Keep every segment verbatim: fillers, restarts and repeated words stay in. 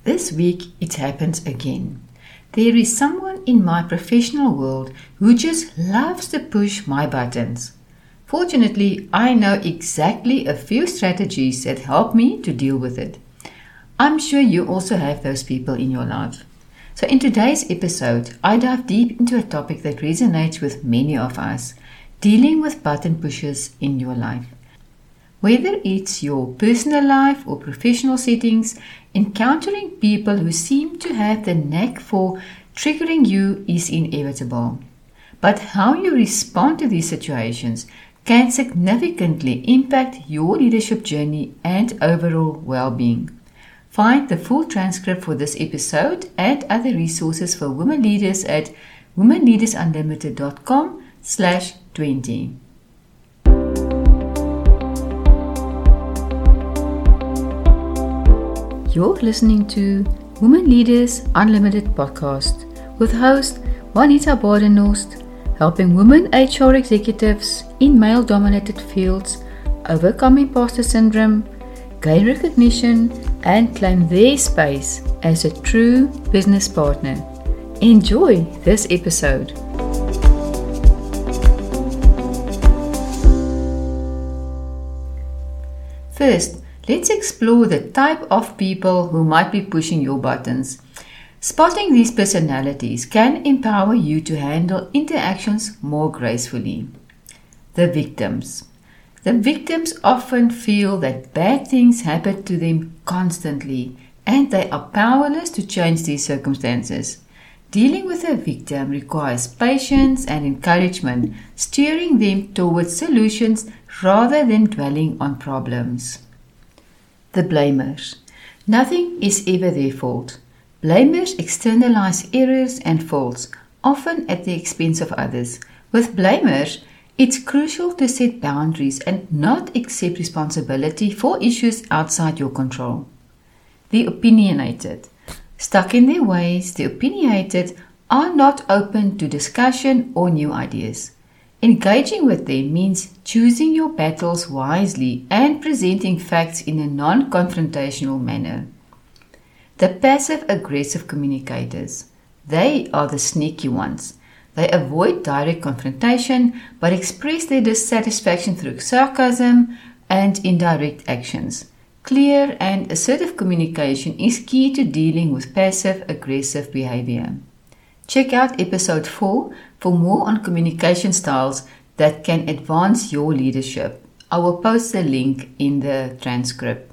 This week it happens again. There is someone in my professional world who just loves to push my buttons. Fortunately, I know exactly a few strategies that help me to deal with it. I'm sure you also have those people in your life. So in today's episode, I dive deep into a topic that resonates with many of us, dealing with button pushers in your life. Whether it's your personal life or professional settings, encountering people who seem to have the knack for triggering you is inevitable. But how you respond to these situations can significantly impact your leadership journey and overall well-being. Find the full transcript for this episode and other resources for women leaders at womenleadersunlimited.com slash 20. You're listening to Women Leaders Unlimited podcast with host Juanita Badenhorst, helping women H R executives in male-dominated fields overcome imposter syndrome, gain recognition, and claim their space as a true business partner. Enjoy this episode. First, let's explore the type of people who might be pushing your buttons. Spotting these personalities can empower you to handle interactions more gracefully. The victims. The victims often feel that bad things happen to them constantly, and they are powerless to change these circumstances. Dealing with a victim requires patience and encouragement, steering them towards solutions rather than dwelling on problems. The blamers. Nothing is ever their fault. Blamers externalize errors and faults, often at the expense of others. With blamers, it's crucial to set boundaries and not accept responsibility for issues outside your control. The opinionated. Stuck in their ways, the opinionated are not open to discussion or new ideas. Engaging with them means choosing your battles wisely and presenting facts in a non-confrontational manner. The passive-aggressive communicators. They are the sneaky ones. They avoid direct confrontation but express their dissatisfaction through sarcasm and indirect actions. Clear and assertive communication is key to dealing with passive-aggressive behavior. Check out episode four for more on communication styles that can advance your leadership. I will post the link in the transcript.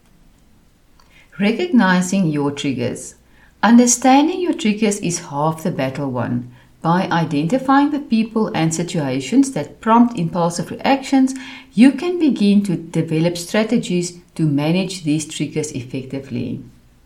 Recognizing your triggers. Understanding your triggers is half the battle won. By identifying the people and situations that prompt impulsive reactions, you can begin to develop strategies to manage these triggers effectively.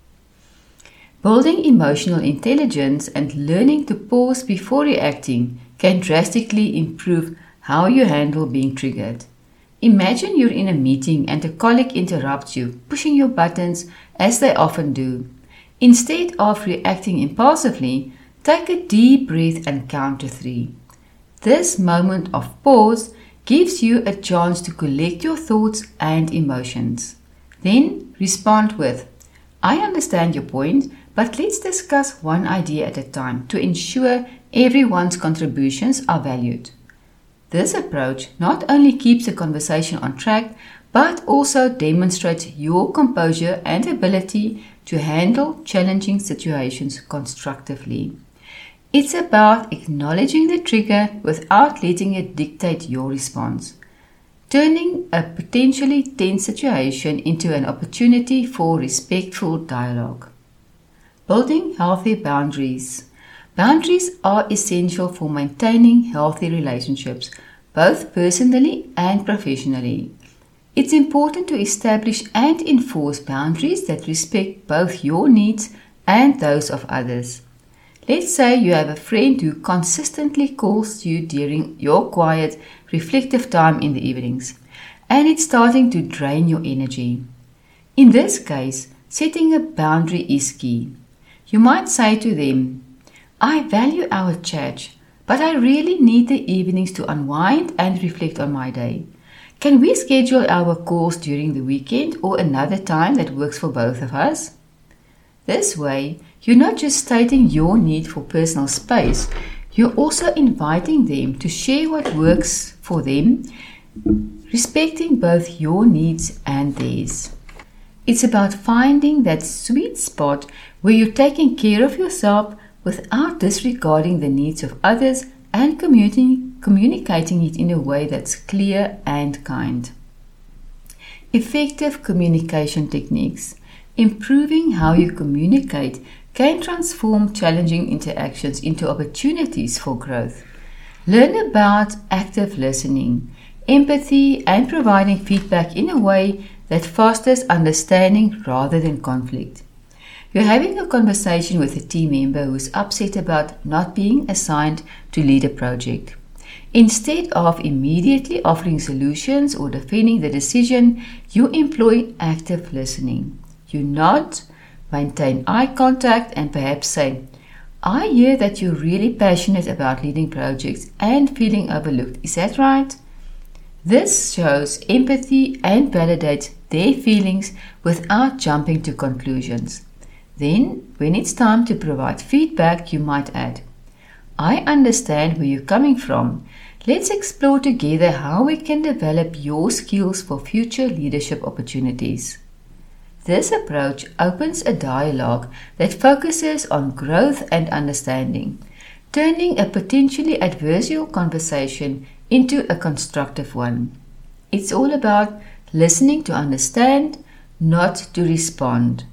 Building emotional intelligence and learning to pause before reacting can drastically improve how you handle being triggered. Imagine you're in a meeting and a colleague interrupts you, pushing your buttons as they often do. Instead of reacting impulsively, take a deep breath and count to three. This moment of pause gives you a chance to collect your thoughts and emotions. Then respond with, I understand your point, but let's discuss one idea at a time to ensure everyone's contributions are valued. This approach not only keeps the conversation on track, but also demonstrates your composure and ability to handle challenging situations constructively. It's about acknowledging the trigger without letting it dictate your response, turning a potentially tense situation into an opportunity for respectful dialogue. Building healthy boundaries. Boundaries are essential for maintaining healthy relationships, both personally and professionally. It's important to establish and enforce boundaries that respect both your needs and those of others. Let's say you have a friend who consistently calls you during your quiet, reflective time in the evenings, and it's starting to drain your energy. In this case, setting a boundary is key. You might say to them, I value our chat, but I really need the evenings to unwind and reflect on my day. Can we schedule our calls during the weekend or another time that works for both of us? This way, you're not just stating your need for personal space, you're also inviting them to share what works for them, respecting both your needs and theirs. It's about finding that sweet spot where you're taking care of yourself without disregarding the needs of others and communi- communicating it in a way that's clear and kind. Effective communication techniques. Improving how you communicate can transform challenging interactions into opportunities for growth. Learn about active listening, empathy, and providing feedback in a way that fosters understanding rather than conflict. You're having a conversation with a team member who's upset about not being assigned to lead a project. Instead of immediately offering solutions or defending the decision, you employ active listening. You nod, maintain eye contact, and perhaps say, "I hear that you're really passionate about leading projects and feeling overlooked. Is that right?" This shows empathy and validates their feelings without jumping to conclusions. Then, when it's time to provide feedback, you might add, "I understand where you're coming from. Let's explore together how we can develop your skills for future leadership opportunities." This approach opens a dialogue that focuses on growth and understanding, turning a potentially adversarial conversation into a constructive one. It's all about listening to understand, not to respond,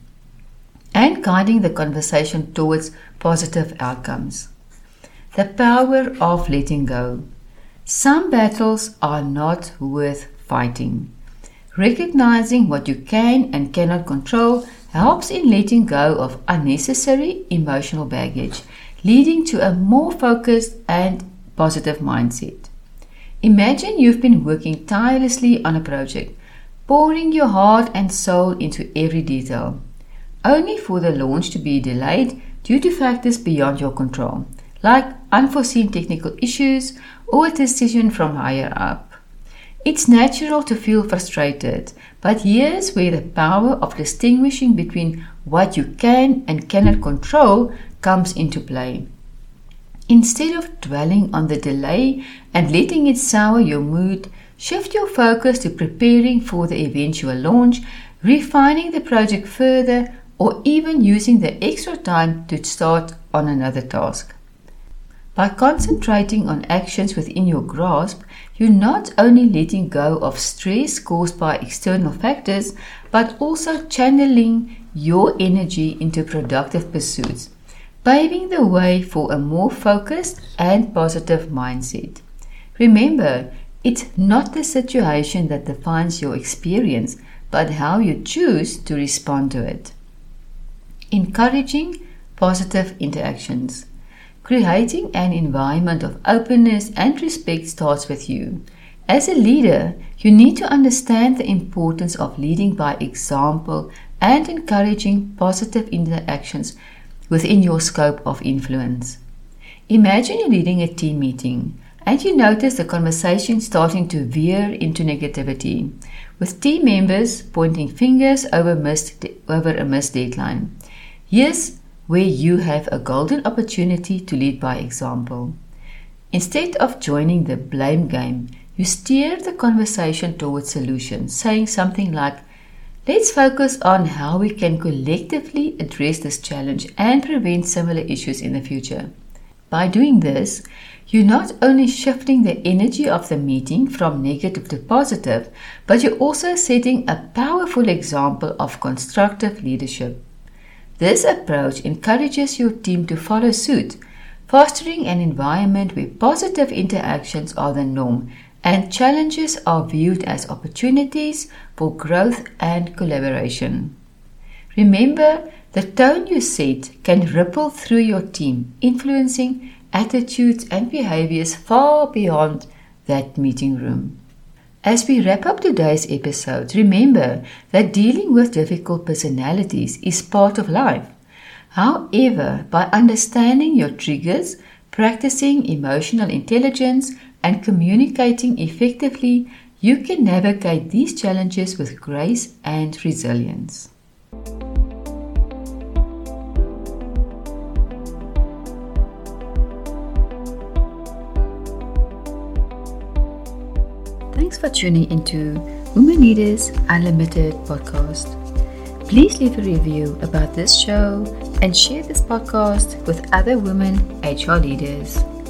and guiding the conversation towards positive outcomes. The power of letting go. Some battles are not worth fighting. Recognizing what you can and cannot control helps in letting go of unnecessary emotional baggage, leading to a more focused and positive mindset. Imagine you've been working tirelessly on a project, pouring your heart and soul into every detail, only for the launch to be delayed due to factors beyond your control, like unforeseen technical issues or a decision from higher up. It's natural to feel frustrated, but here's where the power of distinguishing between what you can and cannot control comes into play. Instead of dwelling on the delay and letting it sour your mood, shift your focus to preparing for the eventual launch, refining the project further, or even using the extra time to start on another task. By concentrating on actions within your grasp, you're not only letting go of stress caused by external factors, but also channeling your energy into productive pursuits, paving the way for a more focused and positive mindset. Remember, it's not the situation that defines your experience, but how you choose to respond to it. Encouraging positive interactions. Creating an environment of openness and respect starts with you. As a leader, you need to understand the importance of leading by example and encouraging positive interactions within your scope of influence. Imagine you're leading a team meeting and you notice the conversation starting to veer into negativity, with team members pointing fingers over, missed, over a missed deadline. Here's where you have a golden opportunity to lead by example. Instead of joining the blame game, you steer the conversation towards solutions, saying something like, "Let's focus on how we can collectively address this challenge and prevent similar issues in the future." By doing this, you're not only shifting the energy of the meeting from negative to positive, but you're also setting a powerful example of constructive leadership. This approach encourages your team to follow suit, fostering an environment where positive interactions are the norm and challenges are viewed as opportunities for growth and collaboration. Remember, the tone you set can ripple through your team, influencing attitudes and behaviors far beyond that meeting room. As we wrap up today's episode, remember that dealing with difficult personalities is part of life. However, by understanding your triggers, practicing emotional intelligence, and communicating effectively, you can navigate these challenges with grace and resilience. Thanks for tuning into Women Leaders Unlimited podcast. Please leave a review about this show and share this podcast with other women H R leaders.